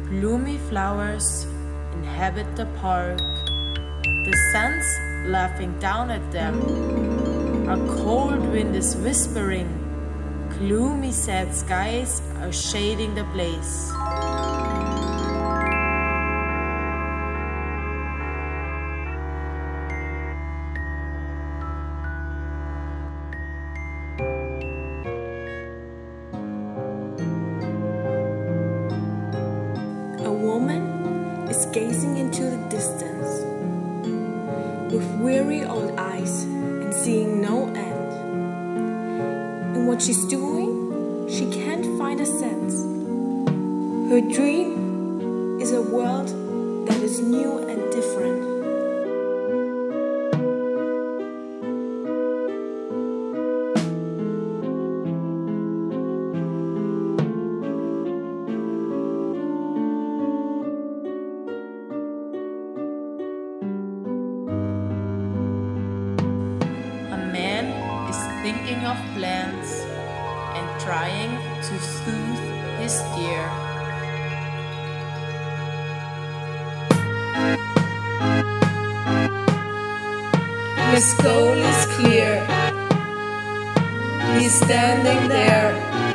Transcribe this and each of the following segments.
Bloomy flowers inhabit the park. The sun's laughing down at them. A cold wind is whispering. Gloomy, sad skies are shading the place. A woman is gazing into the distance with weary old eyes and seeing no end. In what she's doing, she can't find a sense. Her dream is a world that is new and different. Thinking of plans and trying to soothe his dear. His goal is clear. He's standing there.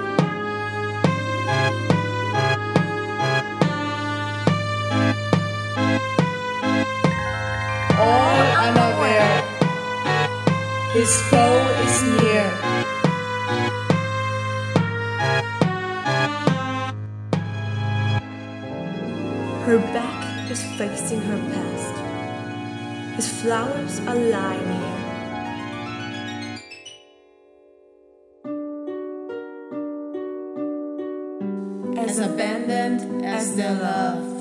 All unaware. His foe is near. Her back is facing her past. His flowers are lying here. As abandoned as their love.